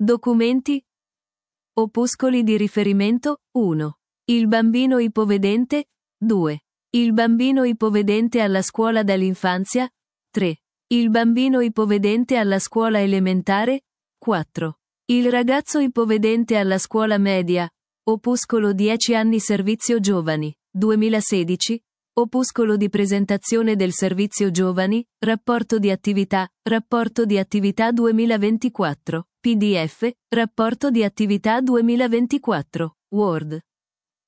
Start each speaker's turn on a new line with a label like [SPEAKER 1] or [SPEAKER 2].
[SPEAKER 1] Documenti. Opuscoli di riferimento. 1. Il bambino ipovedente. 2. Il bambino ipovedente alla scuola dall'infanzia. 3. Il bambino ipovedente alla scuola elementare. 4. Il ragazzo ipovedente alla scuola media. Opuscolo 10 anni servizio giovani. 2016. Opuscolo di presentazione del servizio giovani, rapporto di attività 2024, PDF, rapporto di attività 2024, Word.